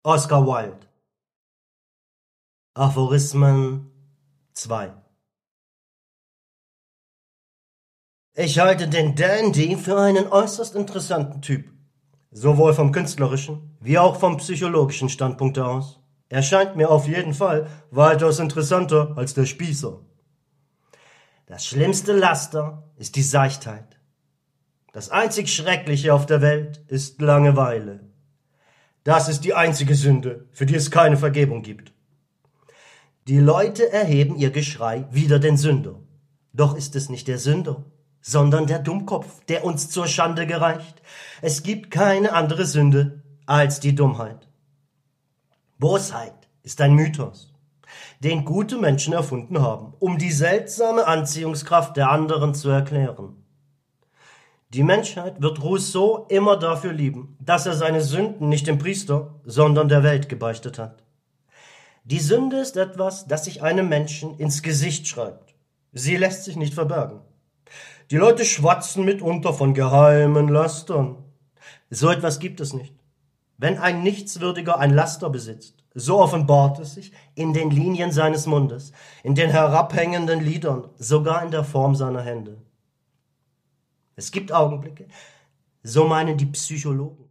Oscar Wilde. Aphorismen 2. Ich halte den Dandy für einen äußerst interessanten Typ, sowohl vom künstlerischen wie auch vom psychologischen Standpunkt aus. Er scheint mir auf jeden Fall weitaus interessanter als der Spießer. Das schlimmste Laster ist die Seichtheit. Das einzig Schreckliche auf der Welt ist Langeweile. Das ist die einzige Sünde, für die es keine Vergebung gibt. Die Leute erheben ihr Geschrei wider den Sünder. Doch ist es nicht der Sünder, sondern der Dummkopf, der uns zur Schande gereicht. Es gibt keine andere Sünde als die Dummheit. Bosheit ist ein Mythos, den gute Menschen erfunden haben, um die seltsame Anziehungskraft der anderen zu erklären. Die Menschheit wird Rousseau immer dafür lieben, dass er seine Sünden nicht dem Priester, sondern der Welt gebeichtet hat. Die Sünde ist etwas, das sich einem Menschen ins Gesicht schreibt. Sie lässt sich nicht verbergen. Die Leute schwatzen mitunter von geheimen Lastern. So etwas gibt es nicht. Wenn ein Nichtswürdiger ein Laster besitzt, so offenbart es sich in den Linien seines Mundes, in den herabhängenden Lidern, sogar in der Form seiner Hände. Es gibt Augenblicke, so meinen die Psychologen,